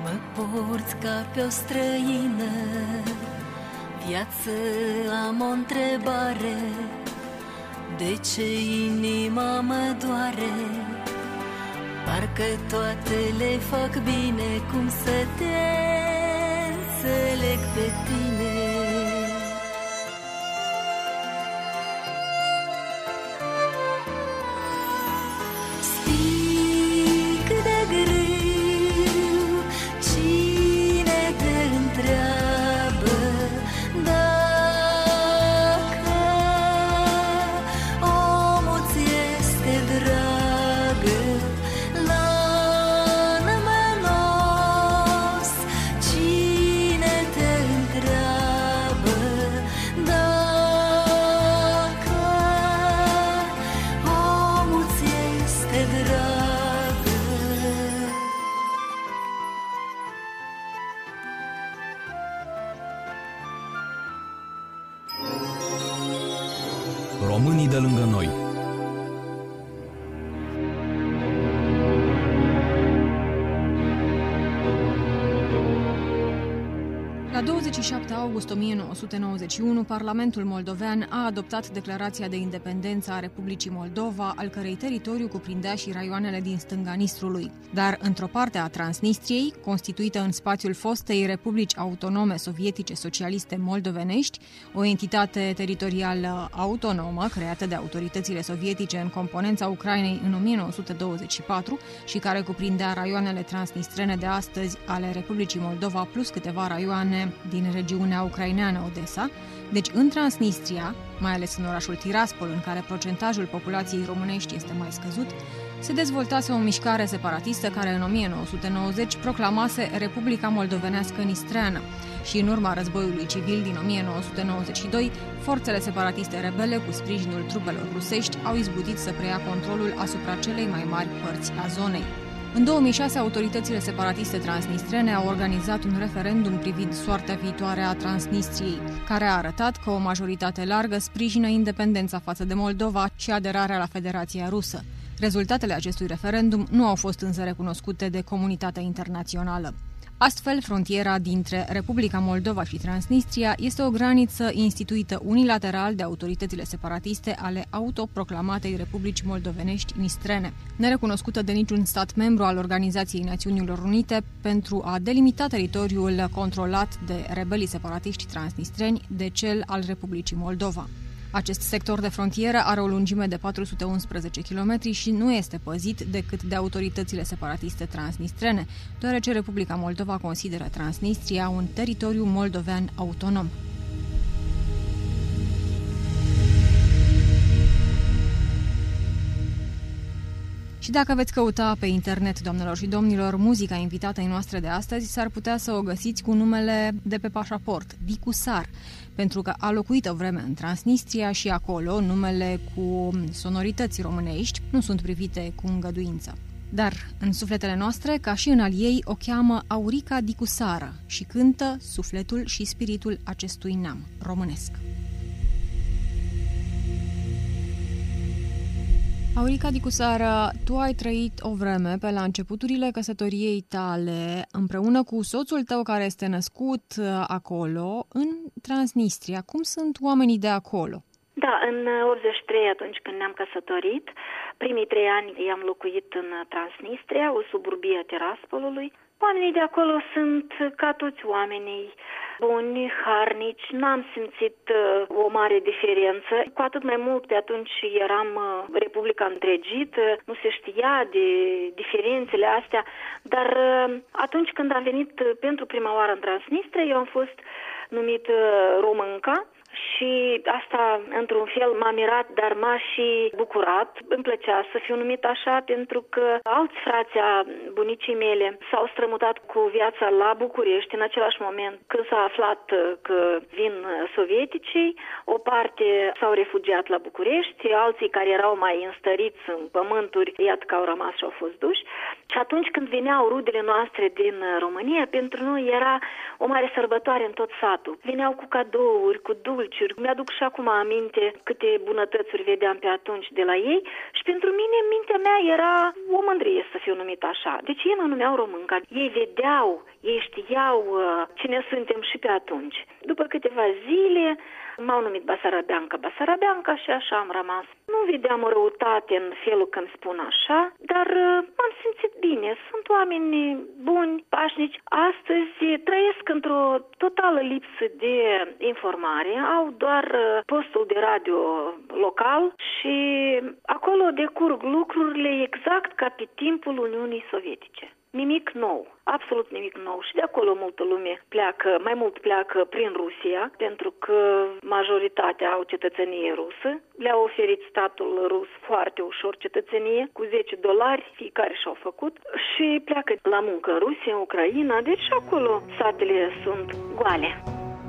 Mă porți ca pe o străină, viață, am o întrebare. De ce inima mă doare? Parcă toate le fac bine, cum să te înțeleg pe tine. Știi cât de greu, cine te întreabă dacă omul ți este dragă. La nămănos, cine te întreabă dacă omul ți este dragă. Românii de lângă noi. La 27 august 1991, Parlamentul moldovean a adoptat declarația de independență a Republicii Moldova, al cărei teritoriu cuprindea și raioanele din stânga Nistrului. Dar într-o parte a Transnistriei, constituită în spațiul fostei Republici Autonome Sovietice Socialiste Moldovenești, o entitate teritorială autonomă creată de autoritățile sovietice în componența Ucrainei în 1924 și care cuprindea raioanele transnistrene de astăzi ale Republicii Moldova plus câteva raioane din regiunea ucraineană Odessa, deci în Transnistria, mai ales în orașul Tiraspol, în care procentajul populației românești este mai scăzut, se dezvoltase o mișcare separatistă care în 1990 proclamase Republica Moldovenească Nistreană și în urma războiului civil din 1992, forțele separatiste rebele cu sprijinul trupelor rusești au izbutit să preia controlul asupra celei mai mari părți a zonei. În 2006, autoritățile separatiste transnistrene au organizat un referendum privind soarta viitoare a Transnistriei, care a arătat că o majoritate largă sprijină independența față de Moldova și aderarea la Federația Rusă. Rezultatele acestui referendum nu au fost însă recunoscute de comunitatea internațională. Astfel, frontiera dintre Republica Moldova și Transnistria este o graniță instituită unilateral de autoritățile separatiste ale autoproclamatei Republici Moldovenești Nistrene, nerecunoscută de niciun stat membru al Organizației Națiunilor Unite, pentru a delimita teritoriul controlat de rebelii separatiști transnistreni de cel al Republicii Moldova. Acest sector de frontieră are o lungime de 411 km și nu este păzit decât de autoritățile separatiste transnistrene, deoarece Republica Moldova consideră Transnistria un teritoriu moldovean autonom. Și dacă veți căuta pe internet, doamnelor și domnilor, muzica invitată noastră de astăzi, s-ar putea să o găsiți cu numele de pe pașaport, Dicusar, pentru că a locuit o vreme în Transnistria și acolo numele cu sonorități românești nu sunt privite cu îngăduință. Dar în sufletele noastre, ca și în al ei, o cheamă Aurica Dicusară și cântă sufletul și spiritul acestui neam românesc. Aurica Dicusară, tu ai trăit o vreme pe la începuturile căsătoriei tale împreună cu soțul tău care este născut acolo, în Transnistria. Cum sunt oamenii de acolo? Da, în 83, atunci când ne-am căsătorit, primii 3 ani i-am locuit în Transnistria, o suburbie a Tiraspolului. Oamenii de acolo sunt ca toți oamenii, buni, harnici, n-am simțit o mare diferență, cu atât mai mult de atunci eram Republica întregită, nu se știa de diferențele astea, dar atunci când am venit pentru prima oară în Transnistria, eu am fost numit românca. Și asta, într-un fel, m-a mirat, dar m-a și bucurat. Îmi plăcea să fiu numit așa pentru că alți frați a bunicii mele s-au strămutat cu viața la București în același moment când s-a aflat că vin sovieticii. O parte s-au refugiat la București, alții care erau mai înstăriți în pământuri, iată că au rămas și au fost duși. Și atunci când veneau rudele noastre din România, pentru noi era o mare sărbătoare în tot satul. Veneau cu cadouri, cu dulciuri. Mi-aduc și acum aminte câte bunătățuri vedeam pe atunci de la ei și pentru mine, în mintea mea, era o mândrie să fiu numită așa. Deci ei mă numeau românca. Ei vedeau, ei știau cine suntem și pe atunci. După câteva zile m-au numit Basarabeanca și așa am rămas. Nu vedeam o răutate în felul când spun așa, dar m-am simțit bine. Sunt oameni buni, pașnici. Astăzi trăiesc într-o totală lipsă de informare. Au doar postul de radio local și acolo decurg lucrurile exact ca pe timpul Uniunii Sovietice. Nimic nou, absolut nimic nou. Și de acolo multă lume pleacă, mai mult pleacă prin Rusia, pentru că majoritatea au cetățenie rusă. Le-a oferit statul rus foarte ușor cetățenie, cu $10, fiecare și-au făcut, și pleacă la muncă în Rusia, în Ucraina, deci acolo satele sunt goale.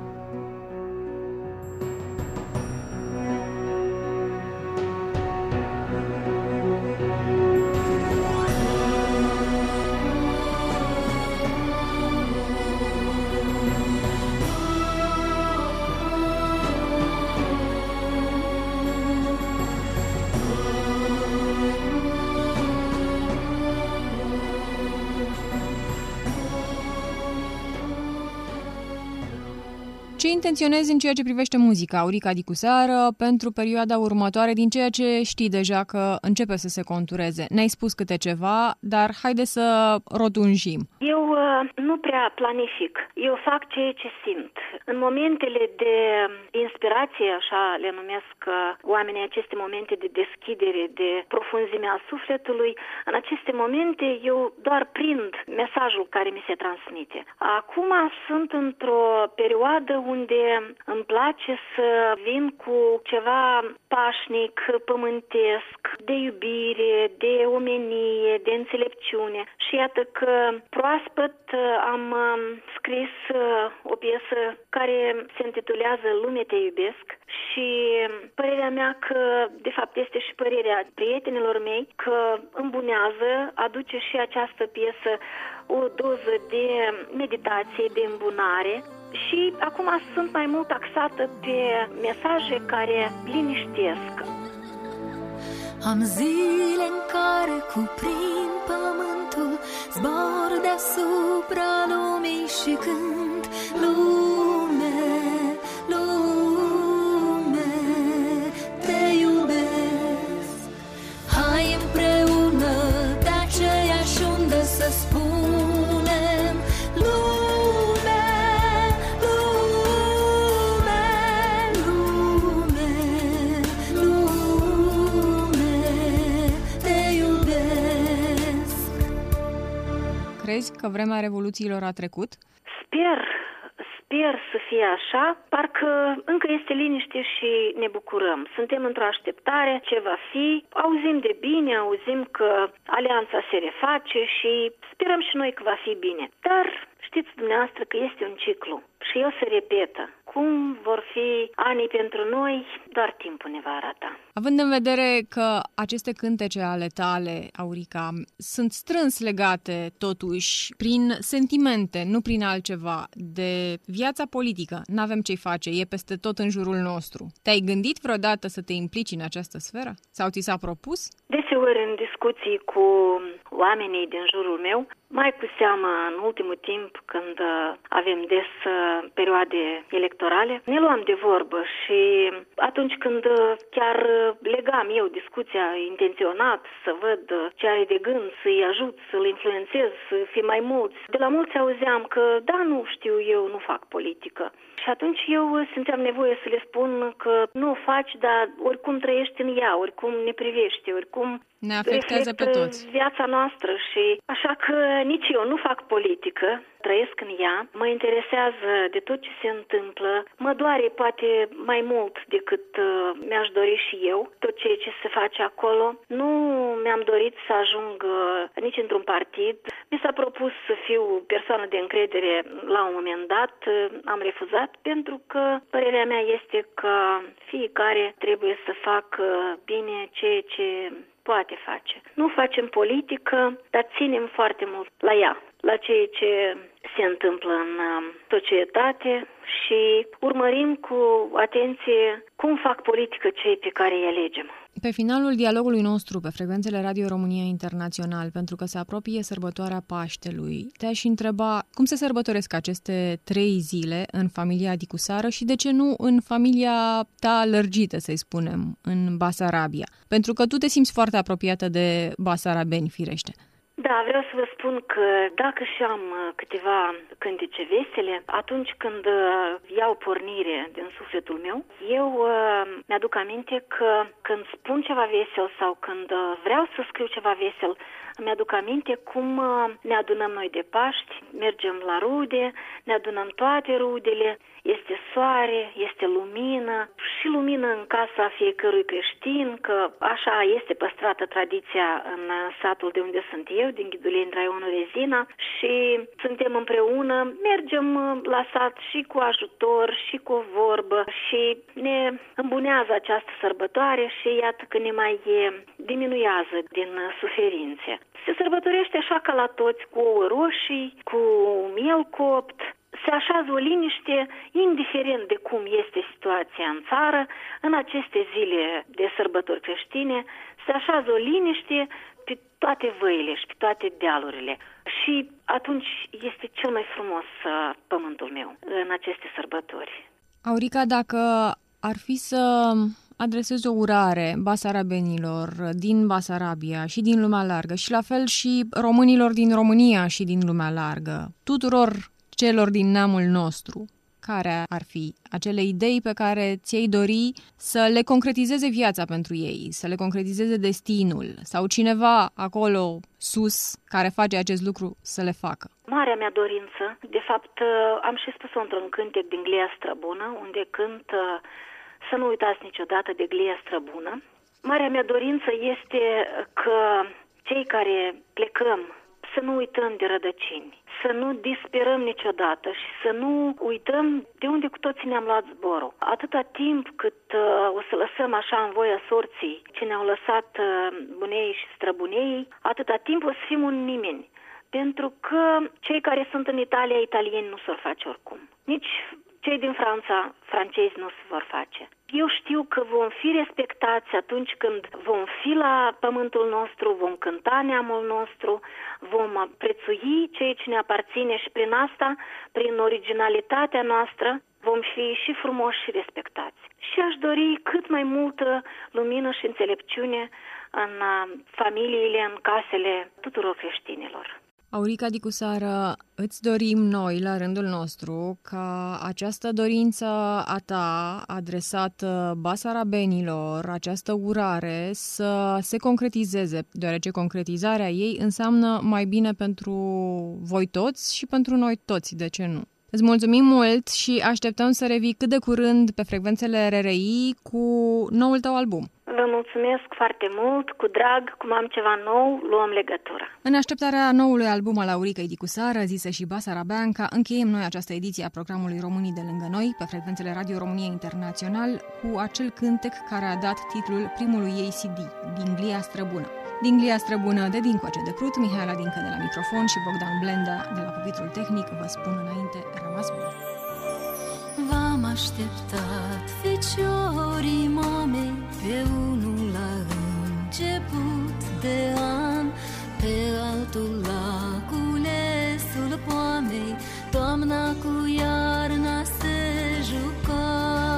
Ce intenționezi în ceea ce privește muzica, Aurica Dicu Seară, pentru perioada următoare, din ceea ce știi deja că începe să se contureze? Ne-ai spus câte ceva, dar haide să rotunjim. Eu nu prea planific. Eu fac ceea ce simt. În momentele de inspirație, așa le numesc oamenii, aceste momente de deschidere, de profunzimea sufletului, în aceste momente eu doar prind mesajul care mi se transmite. Acum sunt într-o perioadă unde îmi place să vin cu ceva pașnic, pământesc, de iubire, de omenie, de înțelepciune. Și iată că proaspăt am scris o piesă care se intitulează Lume te iubesc și părerea mea că, de fapt, este și părerea prietenilor mei, că îmbunează, aduce și această piesă o doză de meditație, de îmbunare. Și acum sunt mai mult axată pe mesaje care liniștesc. Am zile în care cuprind pământul, zbor deasupra lumii și cânt lume, lume, te iubesc. Hai împreună pe aceeași undă să spunem lume, lume, lume, lume, te iubesc. Crezi că vremea revoluțiilor a trecut? Sper să fie așa, parcă încă este liniște și ne bucurăm. Suntem într-o așteptare, ce va fi, auzim de bine, auzim că alianța se reface și sperăm și noi că va fi bine. Dar știți dumneavoastră că este un ciclu și el se repetă. Cum vor fi anii pentru noi, doar timpul ne va arata. Având în vedere că aceste cântece ale tale, Aurica, sunt strâns legate totuși prin sentimente, nu prin altceva, de viața politică, n-avem ce-i face, e peste tot în jurul nostru. Te-ai gândit vreodată să te implici în această sferă? Sau ți s-a propus? Deseori în discuții cu oamenii din jurul meu, mai cu seamă în ultimul timp când avem des perioade electorale, ne luam de vorbă și atunci când chiar legam eu discuția intenționat să văd ce are de gând, să-i ajut, să-l influențez, să fie mai mulți. De la mulți auzeam că da, nu știu, eu nu fac politică. Și atunci eu simțeam nevoie să le spun că nu o faci, dar oricum trăiești în ea, oricum ne privește, oricum ne afectează pe toți viața noastră și așa că nici eu nu fac politică, trăiesc în ea, mă interesează de tot ce se întâmplă, mă doare poate mai mult decât mi-aș dori și eu, tot ceea ce se face acolo. Nu mi-am dorit să ajung nici într-un partid. Mi s-a propus să fiu persoană de încredere la un moment dat, am refuzat pentru că părerea mea este că fiecare trebuie să facă bine ceea ce poate face. Nu facem politică, dar ținem foarte mult la ea, la ceea ce se întâmplă în societate și urmărim cu atenție cum fac politică cei pe care îi alegem. Pe finalul dialogului nostru pe frecvențele Radio România Internațional, pentru că se apropie sărbătoarea Paștelui, te-aș întreba cum se sărbătoresc aceste 3 zile în familia Dicusară și de ce nu în familia ta lărgită, să-i spunem, în Basarabia? Pentru că tu te simți foarte apropiată de basarabeni, firește. Da, vreau să vă spun că dacă și am câteva cântece vesele, atunci când iau pornire din sufletul meu, eu mi-aduc aminte că când spun ceva vesel sau când vreau să scriu ceva vesel, mi-aduc aminte cum ne adunăm noi de Paști, mergem la rude, ne adunăm toate rudele, este soare, este lumină și lumină în casa fiecărui creștin, că așa este păstrată tradiția în satul de unde sunt eu, din Ghiduleni, raionul Rezina, și suntem împreună, mergem la sat și cu ajutor și cu o vorbă și ne îmbunează această sărbătoare și iată că ne mai diminuează din suferințe. Se sărbătorește așa ca la toți, cu ouă roșii, cu miel copt. Se așează o liniște, indiferent de cum este situația în țară, în aceste zile de sărbători creștine, se așează o liniște pe toate văile și pe toate dealurile. Și atunci este cel mai frumos pământul meu în aceste sărbători. Aurica, dacă ar fi să adresez o urare basarabenilor din Basarabia și din lumea largă și la fel și românilor din România și din lumea largă, tuturor celor din neamul nostru, care ar fi acele idei pe care ți-ai dori să le concretizeze viața pentru ei, să le concretizeze destinul sau cineva acolo sus care face acest lucru să le facă? Marea mea dorință, de fapt am și spus-o într-un cântec din Glia Străbună, unde cânt să nu uitați niciodată de Glia Străbună. Marea mea dorință este că cei care plecăm să nu uităm de rădăcini, să nu disperăm niciodată și să nu uităm de unde cu toții ne-am luat zborul. Atâta timp cât o să lăsăm așa în voia sorții ce ne-au lăsat bunei și străbunei, atâta timp o să fim un nimeni. Pentru că cei care sunt în Italia, italieni nu s-or face oricum. Nici cei din Franța, francezi nu se vor face. Eu știu că vom fi respectați atunci când vom fi la pământul nostru, vom cânta neamul nostru, vom prețui ceea ce ne aparține și prin asta, prin originalitatea noastră, vom fi și frumoși și respectați. Și aș dori cât mai multă lumină și înțelepciune în familiile, în casele tuturor creștinilor. Aurica Dicusară, îți dorim noi, la rândul nostru, ca această dorință a ta adresată basarabenilor, această urare, să se concretizeze, deoarece concretizarea ei înseamnă mai bine pentru voi toți și pentru noi toți, de ce nu? Îți mulțumim mult și așteptăm să revii cât de curând pe frecvențele RRI cu noul tău album. Vă mulțumesc foarte mult, cu drag, cum am ceva nou, luăm legătura. În așteptarea noului album al Auricăi Dicusară, zisă și Basarabeanca, încheiem noi această ediție a programului Românii de lângă noi, pe frecvențele Radio România Internațional, cu acel cântec care a dat titlul primului ei CD, Din Glia Străbună. Din Glia Străbună, de Dincoace de Prut, Mihaela Dincă de la microfon și Bogdan Blenda de la pupitrul tehnic, vă spun înainte, rămas bun! V-am așteptat, feciorii mamei, pe unul la început de an, pe altul la culesul poamei, toamna cu iarna se juca.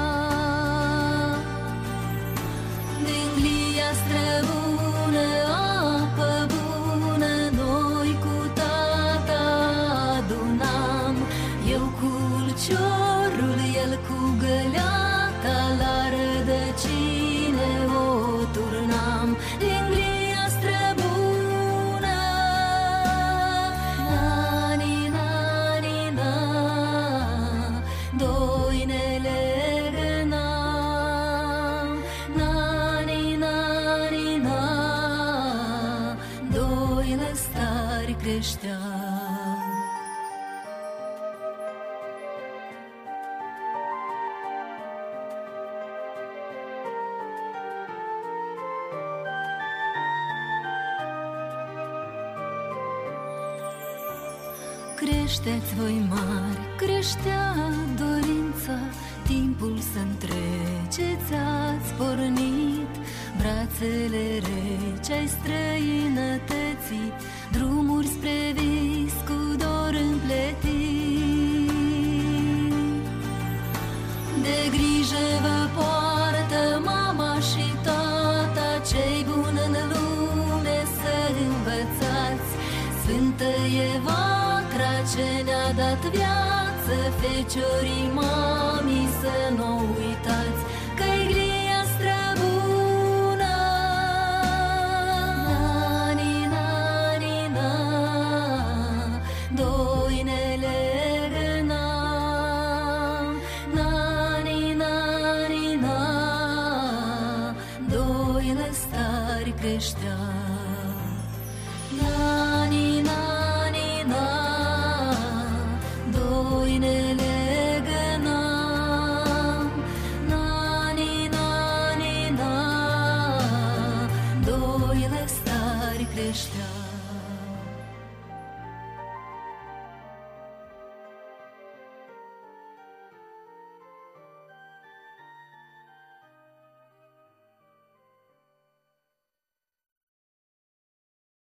Din Glia Străbună, apă bună, noi cu tata adunam, eu cu ulciorul, el cu găleata, la rădăcine o turnam. Din Glia Străbună, nani, nani, na, doi ne legănam. Nani, nani, na, doi lăstari creșteam. creșteți voi mari, creștea dorința, timpul să întreceți ați pornit, brațele rece ai străinătății, drumuri spre vis cu dor împletit. De grijă vă poartă mama și tata, cei buni în lume să învățați. Sfântă Evacra ce ne-a dat viață, feciorii mamii să nu uitați, că-i glia străbună. Nani, nani, na, doi ne legăna. Nani, nani, na, doi lăstari creștea. Nani, nani, na, doi ne legănam. Nani, nani, na, doi lăstari creșteau.